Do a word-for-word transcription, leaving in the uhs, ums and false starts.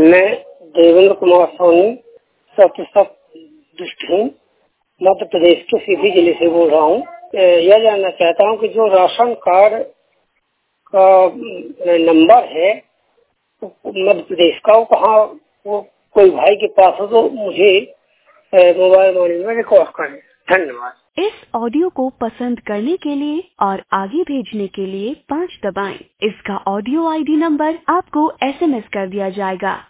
मैं देवेंद्र कुमार सोनी सौ प्रतिशत दृष्टिहीन मध्य प्रदेश के सीधी जिले से बोल रहा हूँ। यह जानना चाहता हूँ कि जो राशन कार्ड का नंबर है मध्य प्रदेश का, वो कहाँ, वो कोई भाई के पास हो तो मुझे मोबाइल मॉनिटर में रिकॉर्ड करें। धन्यवाद। इस ऑडियो को पसंद करने के लिए और आगे भेजने के लिए पाँच दबाएं। इसका ऑडियो आईडी नंबर आपको एसएमएस कर दिया जाएगा।